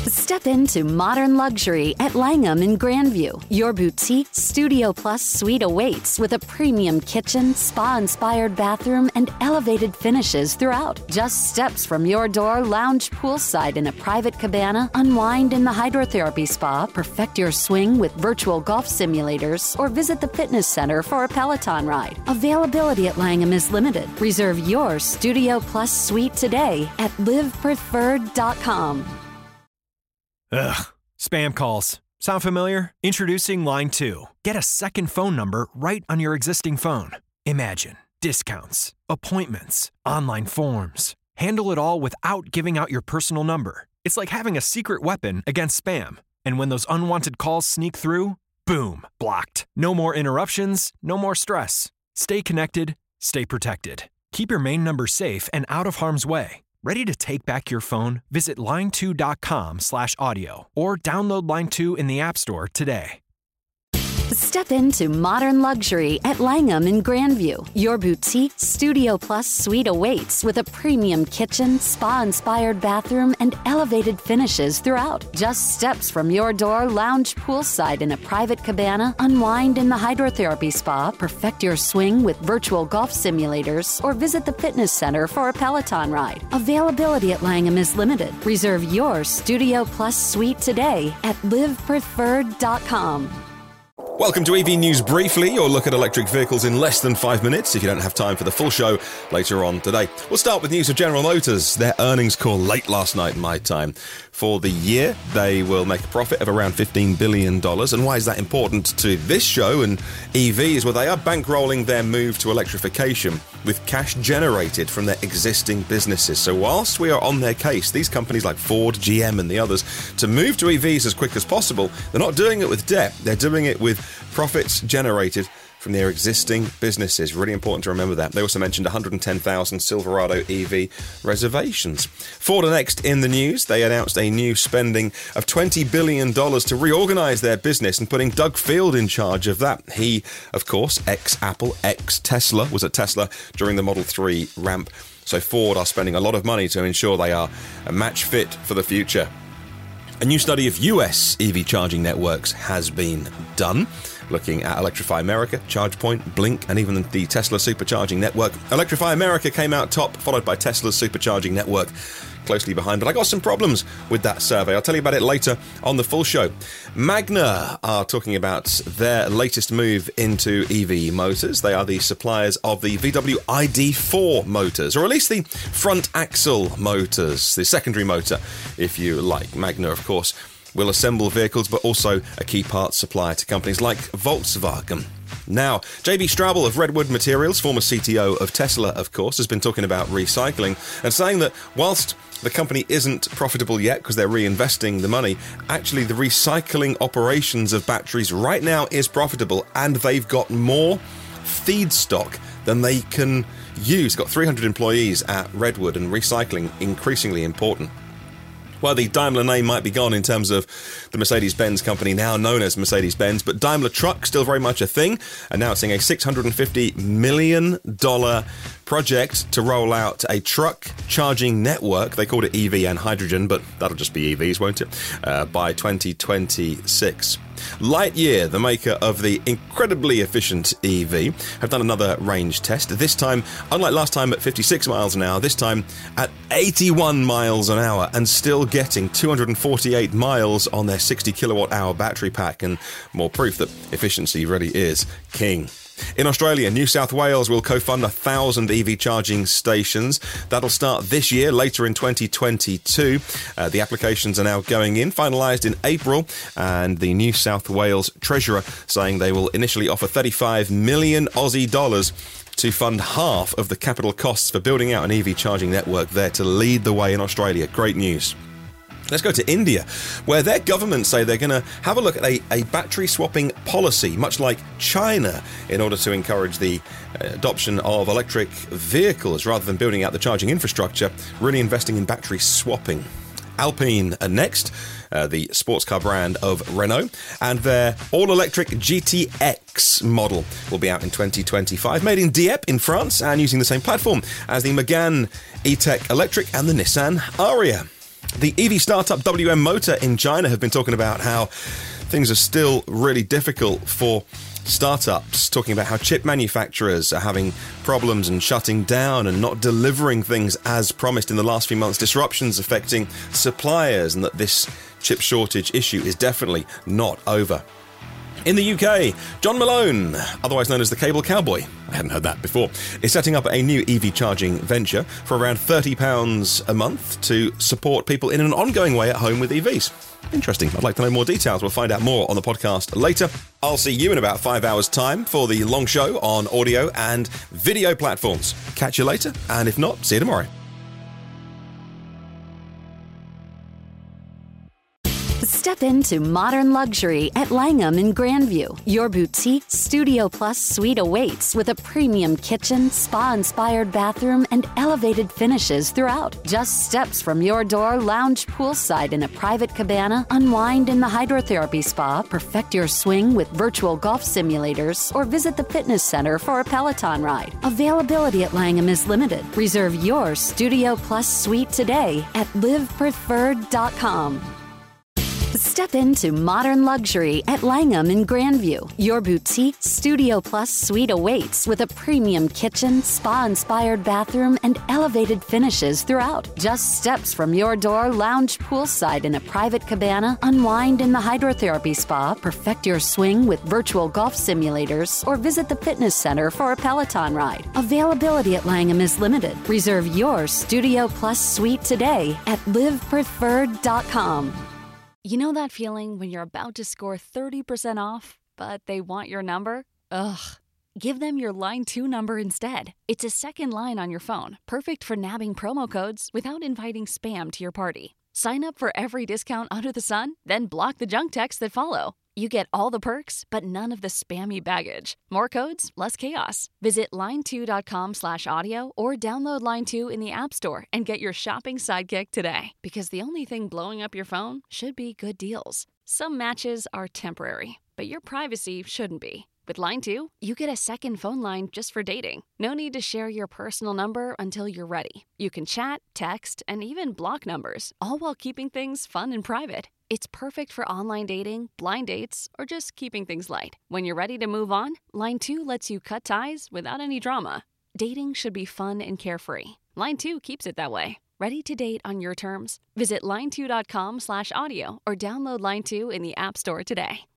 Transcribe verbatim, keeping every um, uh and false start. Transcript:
Step into modern luxury at Langham in Grandview. Your boutique Studio Plus suite awaits with a premium kitchen, spa-inspired bathroom, and elevated finishes throughout. Just steps from your door, lounge poolside in a private cabana, unwind in the hydrotherapy spa, perfect your swing with virtual golf simulators, or visit the fitness center for a Peloton ride. Availability at Langham is limited. Reserve your Studio Plus suite today at live preferred dot com. Ugh, spam calls. Sound familiar? Introducing Line two. Get a second phone number right on your existing phone. Imagine discounts, appointments, online forms. Handle it all without giving out your personal number. It's like having a secret weapon against spam. And when those unwanted calls sneak through, boom, blocked. No more interruptions, no more stress. Stay connected, stay protected. Keep your main number safe and out of harm's way. Ready to take back your phone? Visit line two dot com slash audio or download Line two in the App Store today. Step into modern luxury at Langham in Grandview. Your boutique Studio Plus suite awaits with a premium kitchen, spa-inspired bathroom, and elevated finishes throughout. Just steps from your door, lounge poolside in a private cabana, unwind in the hydrotherapy spa, perfect your swing with virtual golf simulators, or visit the fitness center for a Peloton ride. Availability at Langham is limited. Reserve your Studio Plus suite today at live preferred dot com. Welcome to E V News Briefly, your look at electric vehicles in less than five minutes if you don't have time for the full show later on today. We'll start with news of General Motors. Their earnings call late last night, my time. For the year, they will make a profit of around fifteen billion dollars. And why is that important to this show and E Vs? Well, they are bankrolling their move to electrification with cash generated from their existing businesses. So whilst we are on their case, these companies like Ford, G M and the others, to move to E Vs as quick as possible, they're not doing it with debt. They're doing it with profits generated from their existing businesses. Really important to remember that. They also mentioned one hundred ten thousand Silverado E V reservations. Ford are next in the news. They announced a new spending of twenty billion dollars to reorganize their business and putting Doug Field in charge of that. He, of course, ex-Apple, ex-Tesla, was at Tesla during the Model three ramp. So Ford are spending a lot of money to ensure they are a match fit for the future. A new study of U S E V charging networks has been done, looking at Electrify America, ChargePoint, Blink, and even the Tesla Supercharging Network. Electrify America came out top, followed by Tesla's Supercharging Network closely behind. But I got some problems with that survey. I'll tell you about it later on the full show. Magna are talking about their latest move into E V motors. They are the suppliers of the V W I D four motors, or at least the front axle motors, the secondary motor, if you like. Magna, of course, will assemble vehicles, but also a key parts supplier to companies like Volkswagen. Now, J B Straubel of Redwood Materials, former C T O of Tesla, of course, has been talking about recycling and saying that whilst the company isn't profitable yet because they're reinvesting the money, actually the recycling operations of batteries right now is profitable, and they've got more feedstock than they can use. Got three hundred employees at Redwood, and recycling increasingly important. Well, the Daimler name might be gone in terms of the Mercedes-Benz company, now known as Mercedes-Benz, but Daimler Truck still very much a thing, announcing a six hundred fifty million dollars project to roll out a truck charging network. They called it E V and hydrogen, but that'll just be E Vs, won't it? Uh, by twenty twenty-six. Lightyear, the maker of the incredibly efficient E V, have done another range test. This time, unlike last time at fifty-six miles an hour, this time at eighty-one miles an hour, and still getting two hundred forty-eight miles on their sixty kilowatt hour battery pack, and more proof that efficiency really is king. In Australia, New South Wales will co-fund a thousand E V charging stations. That'll start this year, later in twenty twenty-two. Uh, the applications are now going in, finalised in April, and the New South Wales Treasurer saying they will initially offer thirty-five million Aussie dollars to fund half of the capital costs for building out an E V charging network there to lead the way in Australia. Great news. Let's go to India, where their government say they're going to have a look at a, a battery swapping policy, much like China, in order to encourage the adoption of electric vehicles rather than building out the charging infrastructure, really investing in battery swapping. Alpine are next, uh, the sports car brand of Renault, and their all-electric G T X model will be out in twenty twenty-five, made in Dieppe in France and using the same platform as the Megane E-Tech Electric and the Nissan Ariya. The E V startup W M Motor in China have been talking about how things are still really difficult for startups, talking about how chip manufacturers are having problems and shutting down and not delivering things as promised in the last few months, disruptions affecting suppliers, and that this chip shortage issue is definitely not over. In the U K, John Malone, otherwise known as the Cable Cowboy, I hadn't heard that before, is setting up a new E V charging venture for around thirty pounds a month to support people in an ongoing way at home with E Vs. Interesting. I'd like to know more details. We'll find out more on the podcast later. I'll see you in about five hours' time for the long show on audio and video platforms. Catch you later, and if not, see you tomorrow. Step into modern luxury at Langham in Grandview. Your boutique Studio Plus suite awaits with a premium kitchen, spa-inspired bathroom, and elevated finishes throughout. Just steps from your door, lounge poolside in a private cabana, unwind in the hydrotherapy spa, perfect your swing with virtual golf simulators, or visit the fitness center for a Peloton ride. Availability at Langham is limited. Reserve your Studio Plus suite today at live preferred dot com. Step into modern luxury at Langham in Grandview. Your boutique Studio Plus suite awaits with a premium kitchen, spa-inspired bathroom, and elevated finishes throughout. Just steps from your door, lounge poolside in a private cabana, unwind in the hydrotherapy spa, perfect your swing with virtual golf simulators, or visit the fitness center for a Peloton ride. Availability at Langham is limited. Reserve your Studio Plus suite today at live preferred dot com. You know that feeling when you're about to score thirty percent off, but they want your number? Ugh. Give them your Line two number instead. It's a second line on your phone, perfect for nabbing promo codes without inviting spam to your party. Sign up for every discount under the sun, then block the junk texts that follow. You get all the perks, but none of the spammy baggage. More codes, less chaos. Visit line two dot com slash audio or download Line two in the App Store and get your shopping sidekick today. Because the only thing blowing up your phone should be good deals. Some matches are temporary, but your privacy shouldn't be. With Line two, you get a second phone line just for dating. No need to share your personal number until you're ready. You can chat, text, and even block numbers, all while keeping things fun and private. It's perfect for online dating, blind dates, or just keeping things light. When you're ready to move on, Line two lets you cut ties without any drama. Dating should be fun and carefree. Line two keeps it that way. Ready to date on your terms? Visit line two dot com slash audio or download Line two in the App Store today.